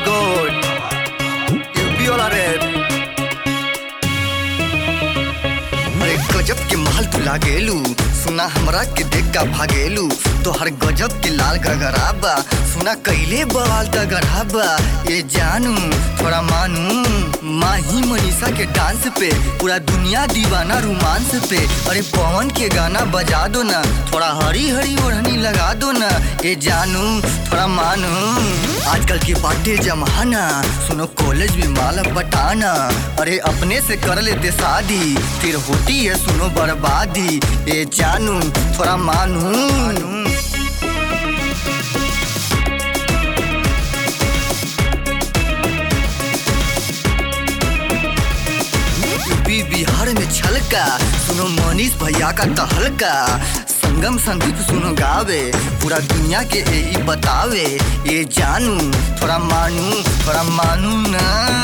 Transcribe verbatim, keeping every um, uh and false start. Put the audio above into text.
God UP वाला rap. अरे गजब के महल तू लागेलू, सुना हमरा के देख का भागेलू। तो हर गजब के लाल गगराबा, सुना कैले बवाल तगड़ाबा। ये जानू थोड़ा मानू, माही मनीषा के डांस पे पूरा दुनिया दीवाना रोमांस पे। अरे पवन के गाना बजा दो ना, थोड़ा हरी हरी ओढ़नी लगा दो ना। ये जानू थोड़ा मानू, आजकल की बातें जमाना, सुनो कॉलेज में माला बटाना। अरे अपने से कर लेते शादी, फिर होती है सुनो बर्बादी। ये जानू थोड़ा मानू। यूपी बिहार में छलका, सुनो मनीष भैया का तहलका। संगम संदीप सुनो गावे, पूरा दुनिया के यही बतावे। ये जानू थोड़ा मानू, थोड़ा मानू ना।